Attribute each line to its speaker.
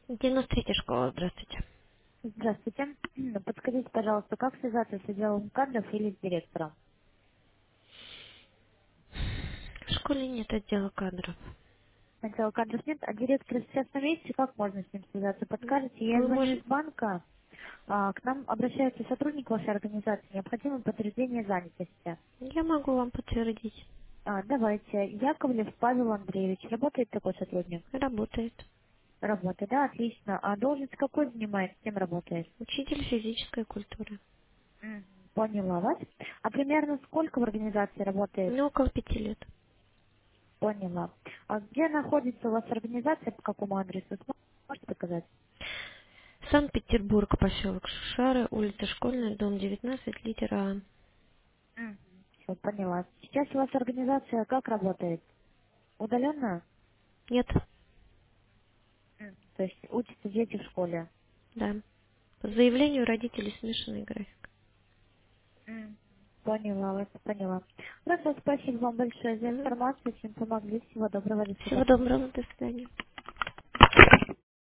Speaker 1: 93-я школа, здравствуйте.
Speaker 2: Здравствуйте. Подскажите, пожалуйста, как связаться с отделом кадров или с директором?
Speaker 1: В школе нет отдела кадров.
Speaker 2: Отдела кадров нет, а директор сейчас на месте, как можно с ним связаться? Подскажите, я
Speaker 1: Вы
Speaker 2: звоню из
Speaker 1: можете...
Speaker 2: банка, к нам обращается сотрудник вашей организации, необходимо подтверждение занятости.
Speaker 1: Я могу вам подтвердить.
Speaker 2: Давайте. Яковлев Павел Андреевич. Работает такой сотрудник?
Speaker 1: Работает.
Speaker 2: Работает, да, отлично. А должность какой занимает, с кем работает?
Speaker 1: Учитель физической культуры.
Speaker 2: Мгм. Поняла вас. А примерно сколько в организации работает?
Speaker 1: Мне около 5 лет.
Speaker 2: Поняла. А где находится у вас организация, по какому адресу? Можете показать?
Speaker 1: Санкт-Петербург, поселок Шушары, улица Школьная, дом 19, литера А.
Speaker 2: Все, поняла. Сейчас у вас организация как работает? Удаленно?
Speaker 1: Нет,
Speaker 2: То есть учатся дети в школе?
Speaker 1: да. По заявлению родителей смешанный график.
Speaker 2: Поняла вас, поняла. Хорошо, спасибо вам большое за
Speaker 1: Мгм.
Speaker 2: информацию, чем помогли. Всего доброго, до
Speaker 1: Всего
Speaker 2: свидания.
Speaker 1: доброго, до свидания.